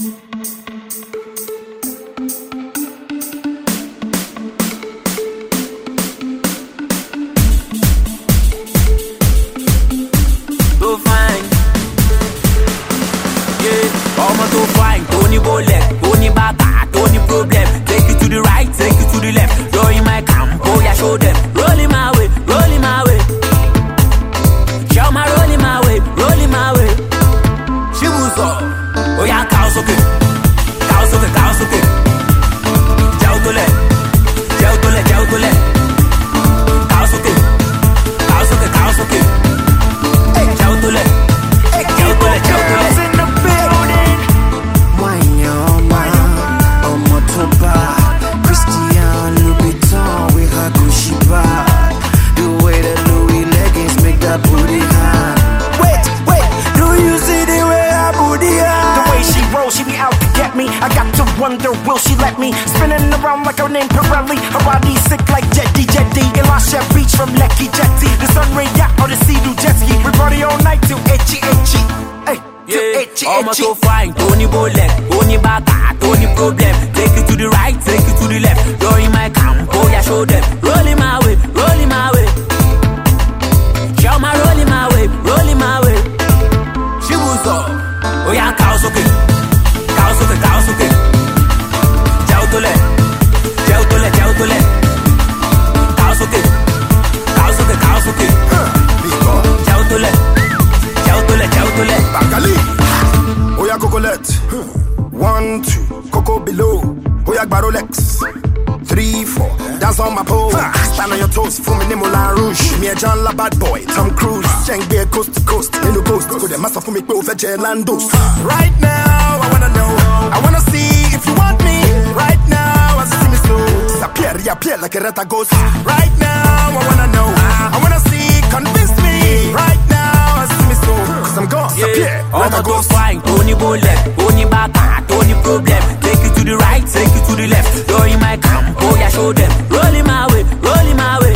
Right now, I wanna know, I wanna see if you want me. Right now, as you see me slow, appear like a rata ghost. Right now, I wanna know, I wanna see, convince me. Right now, as you see me slow, cause I'm gone, appear, rata ghost. Fine, Tony Bullet, Tony Baka, Tony Problem. Take it to the right, take it to the left. You're in my camp, oh yeah, show them. Rolling my way, rolling my way.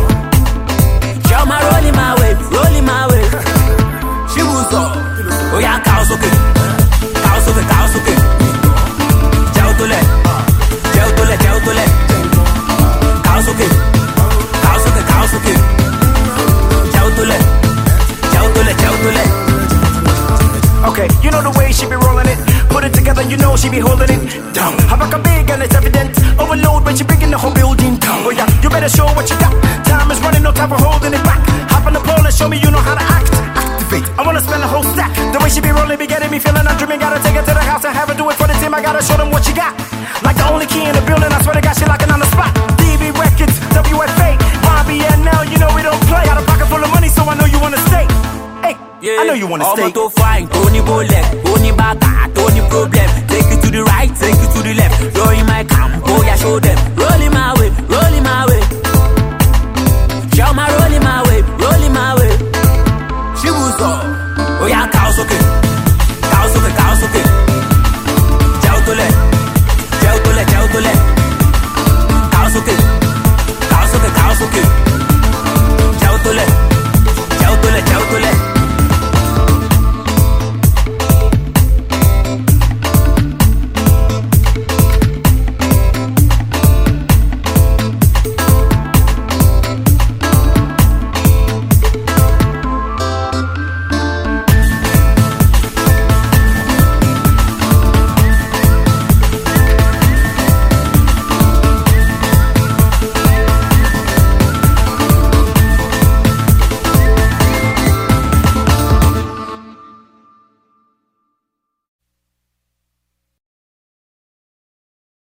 Show my rolling my way, rolling my way. She was up. Oh yeah, chaos okay. Ciao to let. Chaos okay. Ciao to let. Okay, you know the way she be rolling it. Put it together, you know she be holding it down. Have like a big and it's evident. Overload when she bringing the whole building down. Oh yeah, you better show what you got. Time is running, no time for holding it back. Hop on the pole and show me you know how to act. I wanna spend a whole stack. The way she be rolling be getting me feeling I'm dreaming. Gotta take her to the house and have her do it for the team. I gotta show them what she got. Like the only key in the building, I swear to God she locking on the spot. DB Records, WFA, YBN now, you know we don't play. Got a pocket full of money so I know you wanna stay. Hey, yeah, I know you wanna stay. Almost to fine, Tony Bullet, Tony Baka,